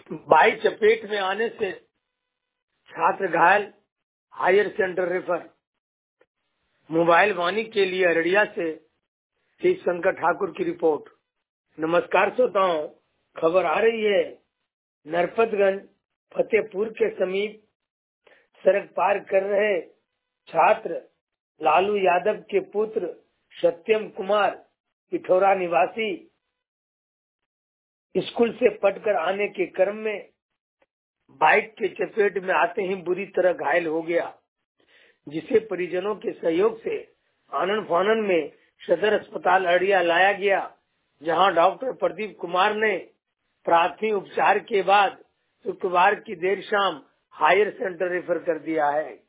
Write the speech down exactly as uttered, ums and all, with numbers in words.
Bike चपेट में आने से छात्र घायल, higher centre refer. Mobile Vani के लिए अररिया से शिव शंकर ठाकुर की रिपोर्ट। नमस्कार श्रोताओं, खबर आ रही है नरपतगंज फतेहपुर के समीप सड़क पार कर रहे छात्र लालू यादव के पुत्र सत्यम कुमार पिथौरा निवासी स्कूल से पढ़कर आने के क्रम में बाइक के चपेट में आते ही बुरी तरह घायल हो गया, जिसे परिजनों के सहयोग से आनन फानन में सदर अस्पताल अररिया लाया गया, जहां डॉक्टर प्रदीप कुमार ने प्राथमिक उपचार के बाद शुक्रवार की देर शाम हायर सेंटर रेफर कर दिया है।